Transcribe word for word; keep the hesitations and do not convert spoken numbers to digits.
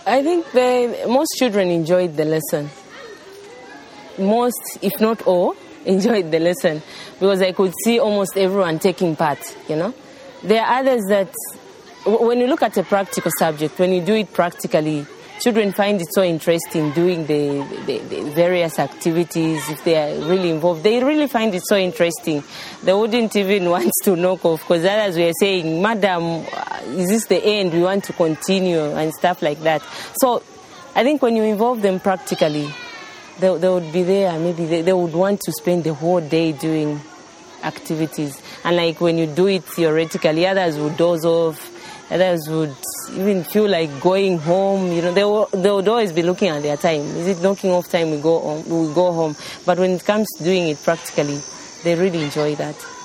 I think they, most children enjoyed the lesson. Most, if not all, enjoyed the lesson because I could see almost everyone taking part, you know. There are others that, when you look at a practical subject, when you do it practically, children find it so interesting doing the, the, the various activities. If they are really involved, they really find it so interesting. They wouldn't even want to knock off because others were saying, Madam, is this the end? We want to continue and stuff like that. So I think when you involve them practically, they, they would be there. Maybe they, they would want to spend the whole day doing activities. And like when you do it theoretically, others would doze off. Others would even feel like going home. You know, they will, they would always be looking at their time. Is it knocking off time? We go home. We go home. But when it comes to doing it practically, they really enjoy that.